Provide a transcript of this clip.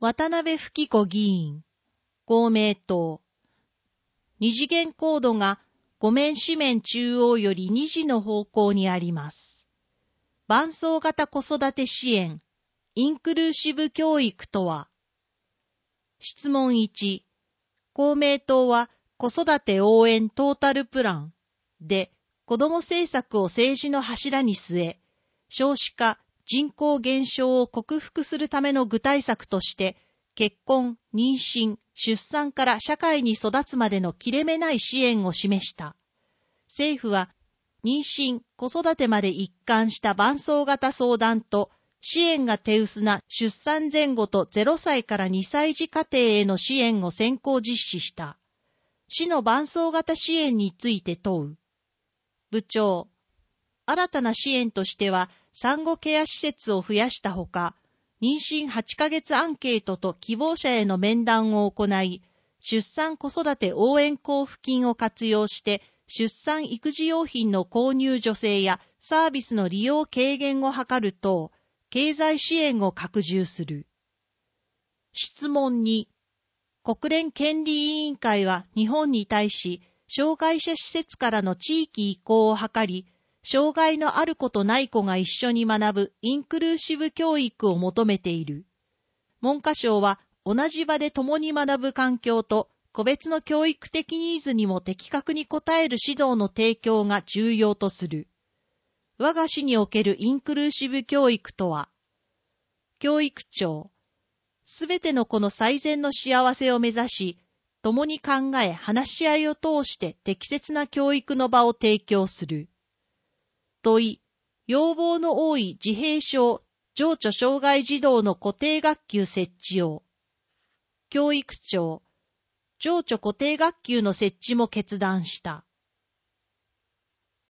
渡辺富貴子議員、公明党。二次元コードが5面四面中央より2時の方向にあります。伴走型子育て支援、インクルーシブ教育とは？質問1、公明党は子育て応援トータルプランで子ども政策を政治の柱に据え、少子化、人口減少を克服するための具体策として、結婚、妊娠、出産から社会に育つまでの切れ目ない支援を示した。政府は、妊娠、子育てまで一貫した伴走型相談と、支援が手薄な出産前後と0歳から2歳児家庭への支援を先行実施した。市の伴走型支援について問う。部長、新たな支援としては、産後ケア施設を増やしたほか、妊娠8ヶ月アンケートと希望者への面談を行い、出産子育て応援交付金を活用して、出産育児用品の購入助成やサービスの利用軽減を図る等、経済支援を拡充する。質問2、国連権利委員会は日本に対し、障害者施設からの地域移行を図り、障害のある子とない子が一緒に学ぶインクルーシブ教育を求めている。文科省は同じ場で共に学ぶ環境と個別の教育的ニーズにも的確に応える指導の提供が重要とする。我が市におけるインクルーシブ教育とは、教育庁、すべての子の最善の幸せを目指し、共に考え話し合いを通して適切な教育の場を提供する。問い、要望の多い自閉症、情緒障害児童の固定学級設置を。教育庁、情緒固定学級の設置も決断した。